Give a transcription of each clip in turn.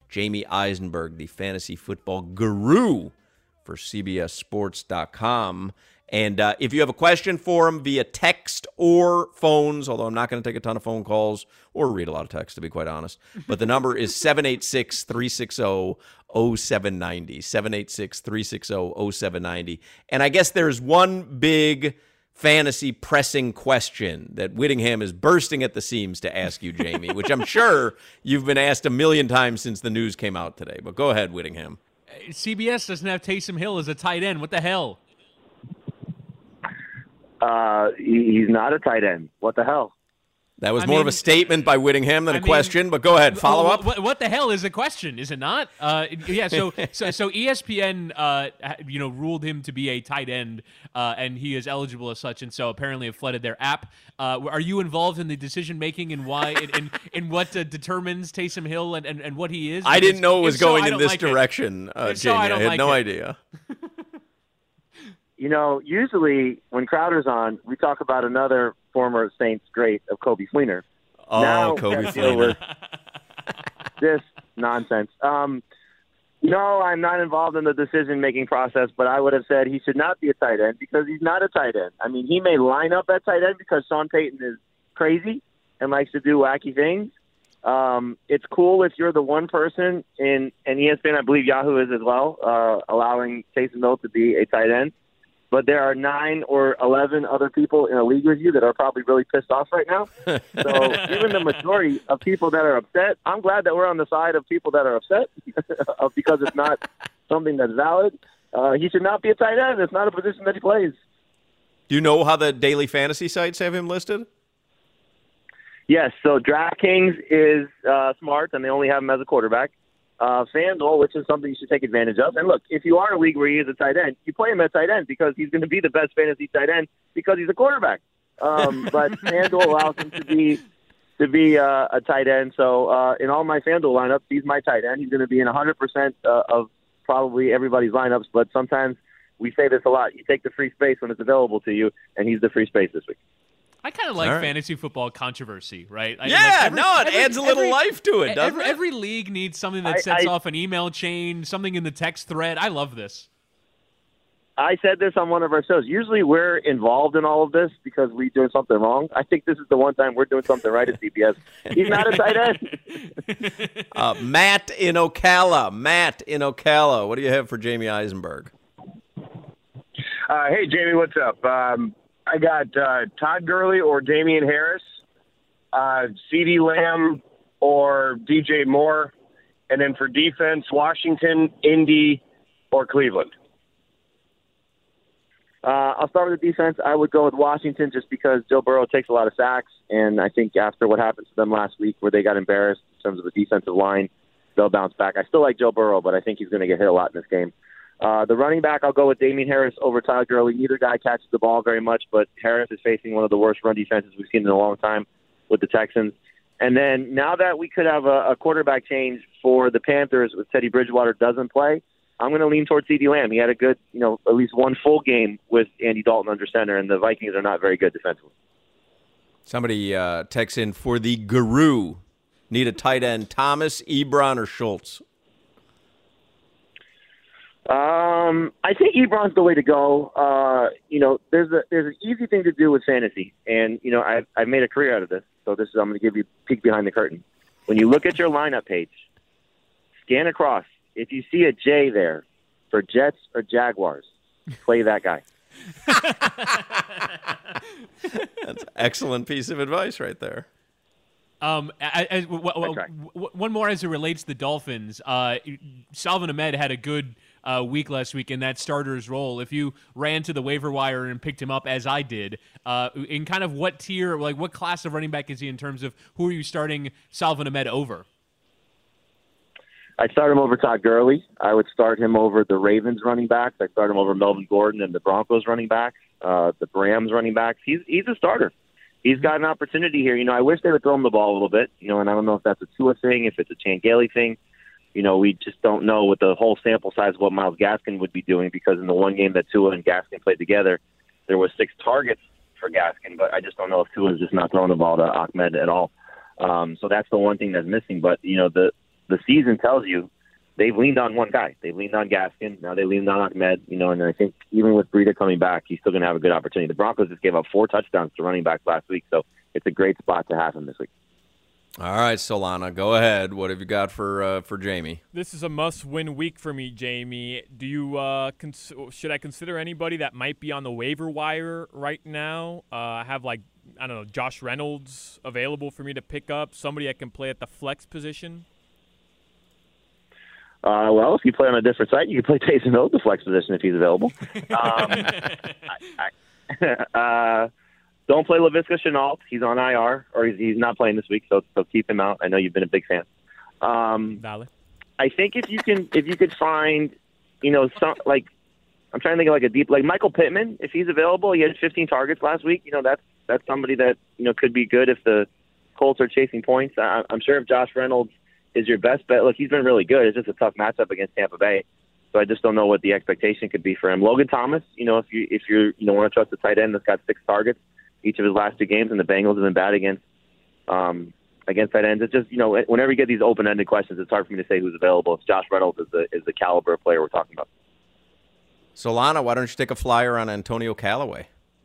Jamie Eisenberg, the fantasy football guru for CBSSports.com. And if you have a question for him via text or phones, although I'm not going to take a ton of phone calls or read a lot of text, to be quite honest, but the number is 786-360-0790, 786-360-0790. And I guess there's one big fantasy pressing question that Whittingham is bursting at the seams to ask you, Jamie, which I'm sure you've been asked a million times since the news came out today. But go ahead, Whittingham. CBS doesn't have Taysom Hill as a tight end. What the hell? He's not a tight end. What the hell? That was more of a statement by Whittingham than a question, but go ahead. Follow up. What the hell is a question, is it not? Yeah, so ESPN, ruled him to be a tight end, and he is eligible as such, and so apparently have flooded their app. Are you involved in the decision-making and why, in what determines Taysom Hill and what he is? I didn't know it was going in this direction, Jamie. I had no idea. Usually when Crowder's on, we talk about another former Saints great of Kobe Fleener. Oh, now, Kobe Fleener. This nonsense. No, I'm not involved in the decision-making process, but I would have said he should not be a tight end because he's not a tight end. I mean, he may line up at tight end because Sean Payton is crazy and likes to do wacky things. It's cool if you're the one person in ESPN, I believe Yahoo is as well, allowing Taysom Hill to be a tight end. But there are 9 or 11 other people in a league with you that are probably really pissed off right now. So given the majority of people that are upset, I'm glad that we're on the side of people that are upset because it's not something that's valid. He should not be a tight end. It's not a position that he plays. Do you know how the daily fantasy sites have him listed? Yes. So DraftKings is smart, and they only have him as a quarterback. FanDuel, which is something you should take advantage of. And look, if you are in a league where he is a tight end, you play him at tight end because he's going to be the best fantasy tight end because he's a quarterback. But FanDuel allows him to be a tight end. So in all my FanDuel lineups, he's my tight end. He's going to be in 100% of probably everybody's lineups. But sometimes we say this a lot. You take the free space when it's available to you, and he's the free space this week. I kind of like fantasy football controversy, right? It adds a little life to it, doesn't it? Every league needs something that sets off an email chain, something in the text thread. I love this. I said this on one of our shows. Usually we're involved in all of this because we're doing something wrong. I think this is the one time we're doing something right at CBS. He's not a tight end. Matt in Ocala. What do you have for Jamie Eisenberg? Hey, Jamie, what's up? I got Todd Gurley or Damian Harris, CeeDee Lamb or DJ Moore, and then for defense, Washington, Indy, or Cleveland. I'll start with the defense. I would go with Washington just because Joe Burrow takes a lot of sacks, and I think after what happened to them last week where they got embarrassed in terms of the defensive line, they'll bounce back. I still like Joe Burrow, but I think he's going to get hit a lot in this game. The running back, I'll go with Damian Harris over Todd Gurley. Neither guy catches the ball very much, but Harris is facing one of the worst run defenses we've seen in a long time with the Texans. And then now that we could have a quarterback change for the Panthers with Teddy Bridgewater doesn't play, I'm going to lean towards CeeDee Lamb. He had a good, at least one full game with Andy Dalton under center, and the Vikings are not very good defensively. Somebody texts in for the guru. Need a tight end, Thomas, Ebron, or Schultz? I think Ebron's the way to go. There's an easy thing to do with fantasy, and I've made a career out of this. So I'm going to give you a peek behind the curtain. When you look at your lineup page, scan across. If you see a J there for Jets or Jaguars, play that guy. That's an excellent piece of advice right there. One more as it relates to the Dolphins. Salvon Ahmed had a good week last week in that starter's role. If you ran to the waiver wire and picked him up, as I did, in kind of what tier, like what class of running back is he in terms of who are you starting Salvon Ahmed over? I'd start him over Todd Gurley. I would start him over the Ravens running backs. I'd start him over Melvin Gordon and the Broncos running backs, the Rams running backs. He's a starter. He's got an opportunity here. I wish they would throw him the ball a little bit, and I don't know if that's a Tua thing, if it's a Chan Gailey thing. We just don't know with the whole sample size of what Myles Gaskin would be doing because in the one game that Tua and Gaskin played together, there was 6 targets for Gaskin, but I just don't know if Tua is just not throwing the ball to Ahmed at all. So that's the one thing that's missing. But, the season tells you they've leaned on one guy. They've leaned on Gaskin. Now they leaned on Ahmed, and I think even with Breida coming back, he's still going to have a good opportunity. The Broncos just gave up 4 touchdowns to running backs last week, so it's a great spot to have him this week. All right, Solana, go ahead. What have you got for Jamie? This is a must-win week for me, Jamie. Do you should I consider anybody that might be on the waiver wire right now? I have Josh Reynolds available for me to pick up. Somebody I can play at the flex position. Well, if you play on a different site, you can play Taysom Hill at the flex position if he's available. Don't play Laviska Shenault. He's on IR, or he's not playing this week, so keep him out. I know you've been a big fan. Valid. I think if you could find, some I'm trying to think of a deep Michael Pittman, if he's available. He had 15 targets last week. That's somebody that could be good if the Colts are chasing points. I'm sure if Josh Reynolds is your best bet. Look, he's been really good. It's just a tough matchup against Tampa Bay. So I just don't know what the expectation could be for him. Logan Thomas, if you want to trust the tight end that's got 6 targets each of his last 2 games, and the Bengals have been bad against tight ends. It's just, whenever you get these open-ended questions, it's hard for me to say who's available. If Josh Reynolds is the caliber of player we're talking about. Solana, why don't you take a flyer on Antonio Callaway?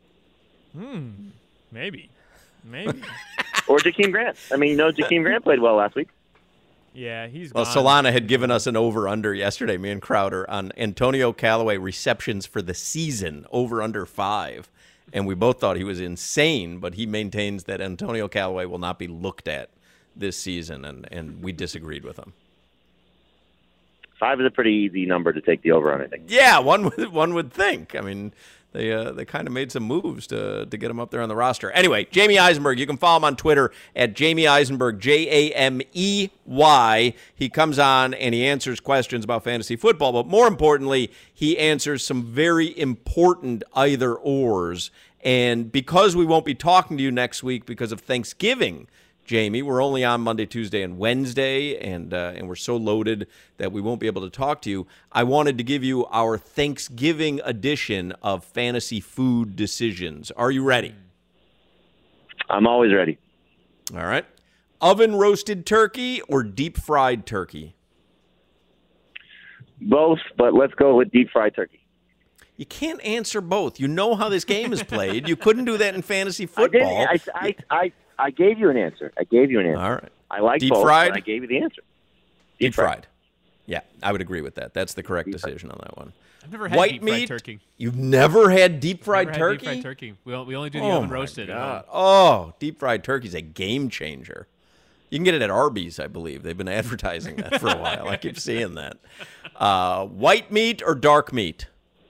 Maybe. Or Jakeem Grant. Jakeem Grant played well last week. Yeah, he's Well, gone. Solana had given us an over-under yesterday, me and Crowder, on Antonio Callaway receptions for the season, over-under 5. And we both thought he was insane, but he maintains that Antonio Callaway will not be looked at this season, and we disagreed with him. 5 is a pretty easy number to take the over on, I think. Yeah, one would think. I mean, they kind of made some moves to get him up there on the roster. Anyway, Jamey Eisenberg, you can follow him on Twitter at Jamey Eisenberg, Jamey. He comes on and he answers questions about fantasy football, but more importantly, he answers some very important either-ors. And because we won't be talking to you next week because of Thanksgiving, Jamie, we're only on Monday, Tuesday, and Wednesday, and we're so loaded that we won't be able to talk to you. I wanted to give you our Thanksgiving edition of Fantasy Food Decisions. Are you ready? I'm always ready. All right. Oven-roasted turkey or deep-fried turkey? Both, but let's go with deep-fried turkey. You can't answer both. You know how this game is played. You couldn't do that in fantasy football. I gave you an answer. All right. I like deep both, fried. but I gave you the answer. Deep fried. Yeah, I would agree with that. That's the correct decision on that one. I've never had White deep fried meat. turkey. You've never had deep fried Never turkey? had deep fried turkey. We only do the Oh oven my roasted. God. Oh, deep fried turkey is a game changer. You can get it at Arby's, I believe. They've been advertising that for a while. I keep seeing that. White meat or dark meat?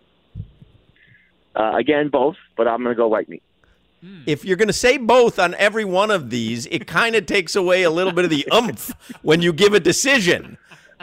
Again, both, but I'm going to go white meat. If you're going to say both on every one of these, it kind of takes away a little bit of the oomph when you give a decision.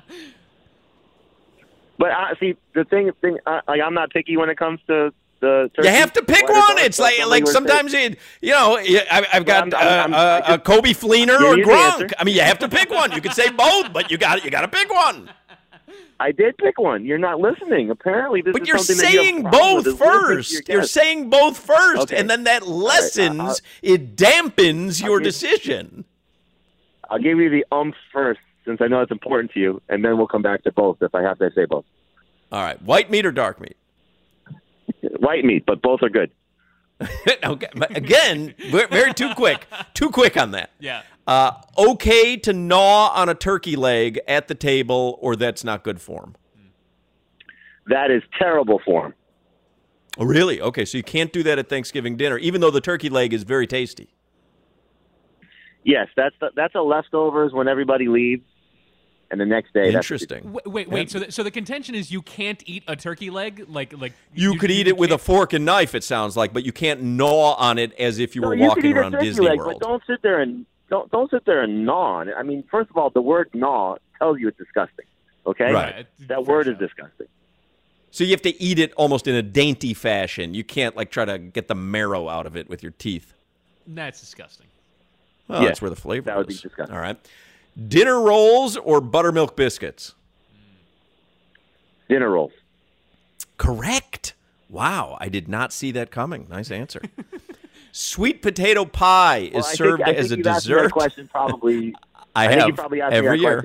But see, the thing, I'm not picky when it comes to the turkey. You have to pick one. It's like sometimes I've got a Kobe Fleener or Gronk. I mean, you have to pick one. You could say both, but you got to pick one. I did pick one. You're not listening. Apparently, this but is you're something saying that you have both first. You're saying both first, Okay. and then that lessens, it dampens your decision. I'll give you the first, since I know it's important to you, and then we'll come back to both if I have to say both. All right, white meat or dark meat? White meat, but both are good. Okay, but again, very too quick on that. Yeah. Okay to gnaw on a turkey leg at the table, or that's not good form? That is terrible form. Oh, really? Okay, so you can't do that at Thanksgiving dinner, even though the turkey leg is very tasty. Yes, that's a leftovers when everybody leaves, and the next day. Interesting. Wait. So the contention is you can't eat a turkey leg, like you could eat it with a fork and knife. It sounds like, but you can't gnaw on it as if you were walking around Disney World. But don't sit there and don't sit there and gnaw on it. I mean, first of all, the word gnaw tells you it's disgusting. Okay, right? That word is disgusting. So you have to eat it almost in a dainty fashion. You can't try to get the marrow out of it with your teeth. That's disgusting. Well, that's where the flavor that would is. be disgusting. All right. Dinner rolls or buttermilk biscuits? Dinner rolls. Correct. Wow, I did not see that coming. Nice answer. Sweet potato pie is served as a Asked me dessert. that question probably. I think have you probably asked me every that year. question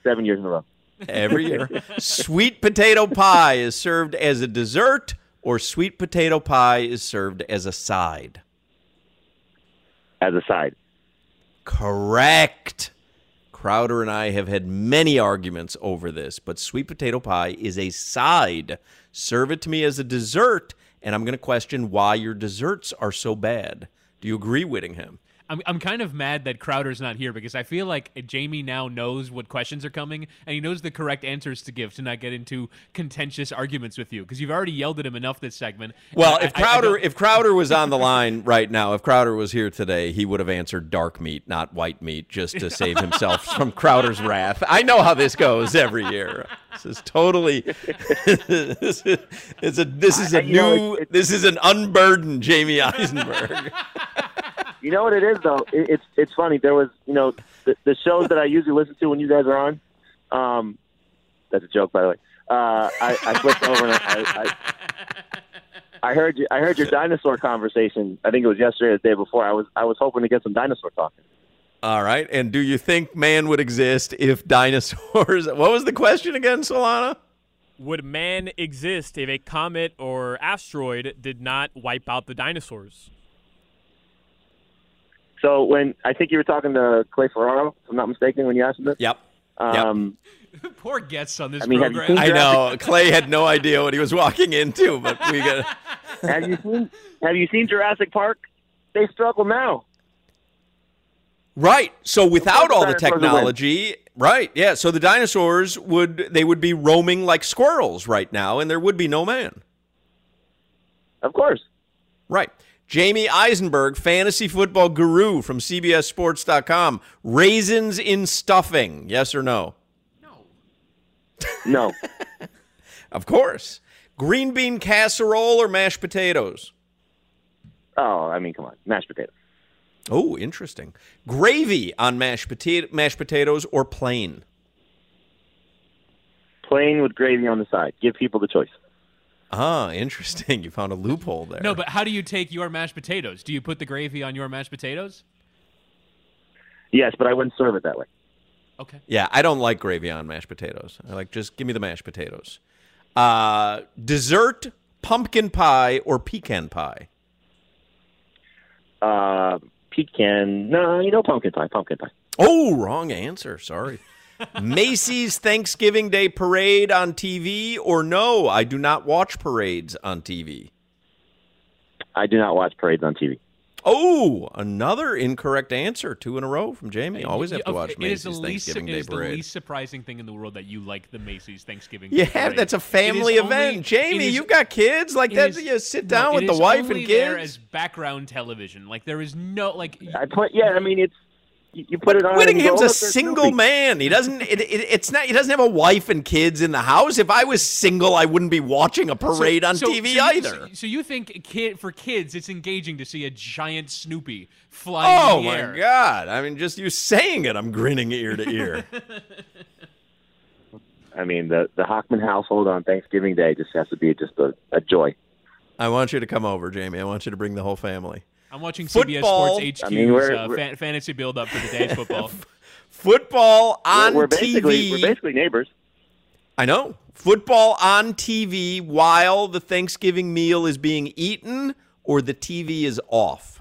7 years in a row. Every year. Sweet potato pie is served as a dessert, or sweet potato pie is served as a side? As a side. Correct. Crowder and I have had many arguments over this, but sweet potato pie is a side. Serve it to me as a dessert, and I'm going to question why your desserts are so bad. Do you agree, Whittingham? I'm kind of mad that Crowder's not here because I feel like Jamie now knows what questions are coming and he knows the correct answers to give to not get into contentious arguments with you because you've already yelled at him enough this segment. Well, if Crowder was on the line right now, if Crowder was here today, he would have answered dark meat, not white meat, just to save himself from Crowder's wrath. I know how this goes every year. This is totally this is an unburdened Jamie Eisenberg. You know what it is, though? It's funny. There was, the shows that I usually listen to when you guys are on. That's a joke, by the way. I flipped over and I heard your dinosaur conversation. I think it was yesterday or the day before. I was hoping to get some dinosaur talking. All right. And do you think man would exist if dinosaurs? What was the question again, Solana? Would man exist if a comet or asteroid did not wipe out the dinosaurs? So when I think you were talking to Clay Ferraro, if I'm not mistaken, when you asked him this. Yep. Poor guests on this program. I know Clay had no idea what he was walking into, but we got. Have you seen Jurassic Park? They struggle now. Right. So without all the technology, right? Yeah. So the dinosaurs would be roaming like squirrels right now, and there would be no man. Of course. Right. Jamie Eisenberg, fantasy football guru from CBSSports.com. Raisins in stuffing, yes or no? No. Of course. Green bean casserole or mashed potatoes? Oh, I mean, come on. Mashed potatoes. Oh, interesting. Gravy on mashed potatoes or plain? Plain with gravy on the side. Give people the choice. Ah, interesting. You found a loophole there. No, but how do you take your mashed potatoes? Do you put the gravy on your mashed potatoes? Yes, but I wouldn't serve it that way. Okay. Yeah, I don't like gravy on mashed potatoes. I like just give me the mashed potatoes. Dessert, pumpkin pie or pecan pie? Pecan. No, pumpkin pie. Pumpkin pie. Oh, wrong answer. Sorry. Macy's Thanksgiving Day Parade on TV or no, I do not watch parades on TV? I do not watch parades on TV. Oh, another incorrect answer. 2 in a row from Jamie. Always have to watch Macy's Thanksgiving Day Parade. It is the least surprising thing in the world that you like the Macy's Thanksgiving Day Parade. Yeah, that's a family event. Jamie, you've got kids. Like that, you sit down with the wife and kids. There as background television. Like there is no it's you put it on. Whittingham's a single man. He doesn't. It's not. He doesn't have a wife and kids in the house. If I was single, I wouldn't be watching a parade on TV either. So you think for kids, it's engaging to see a giant Snoopy flying in the air? Oh my God! I mean, just you saying it, I'm grinning ear to ear. I mean, the Hockman household on Thanksgiving Day just has to be just a joy. I want you to come over, Jamie. I want you to bring the whole family. I'm watching CBS Sports HQ's fantasy build-up for today's football. Football on TV. We're basically neighbors. I know. Football on TV while the Thanksgiving meal is being eaten or the TV is off?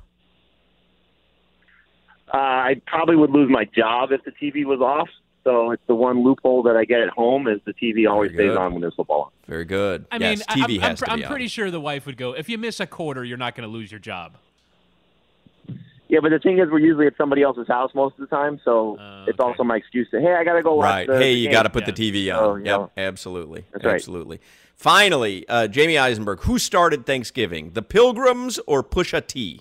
I probably would lose my job if the TV was off. So it's the one loophole that I get at home is the TV always stays on when there's football on. Very good. I mean, TV has to be on. I'm pretty sure the wife would go, if you miss a quarter, you're not going to lose your job. Yeah, but the thing is, we're usually at somebody else's house most of the time, so it's also my excuse to, hey, I got to go watch the Hey, you got to put the TV on. So, yep, absolutely. That's right. Absolutely. Finally, Jamie Eisenberg, who started Thanksgiving, the Pilgrims or Pusha T?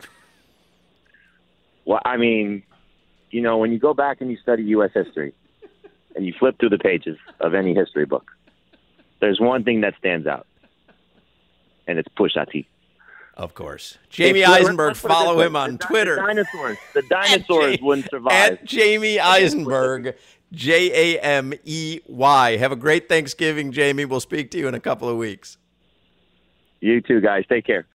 Well, I mean, when you go back and you study U.S. history and you flip through the pages of any history book, there's one thing that stands out, and it's Pusha T. Of course. Jamie Eisenberg, follow him on Twitter. The dinosaurs wouldn't survive. At Jamie Eisenberg, Jamey. Have a great Thanksgiving, Jamie. We'll speak to you in a couple of weeks. You too, guys. Take care.